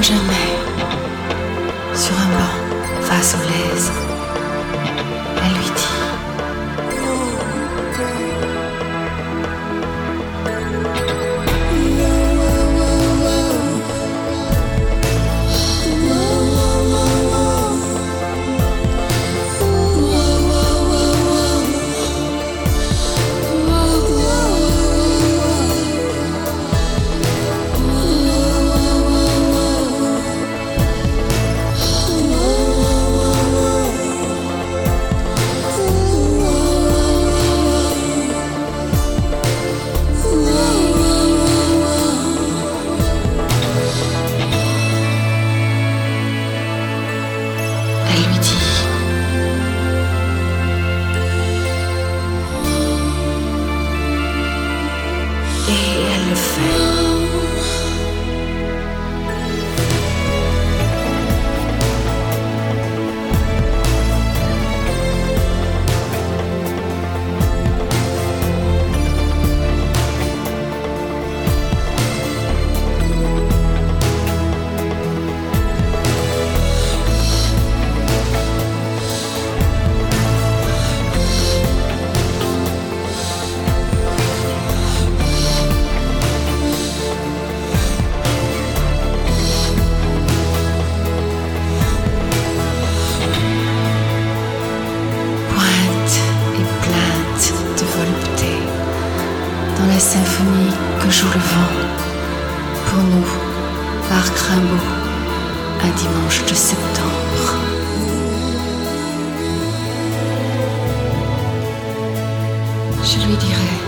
jamais, sur un banc, face au lèse, elle lui dit: elle lui dit: et elle le fait. Pointe et plainte de volupté dans la symphonie que joue le vent pour nous, par Rimbaud, un dimanche de septembre. Je lui dirai: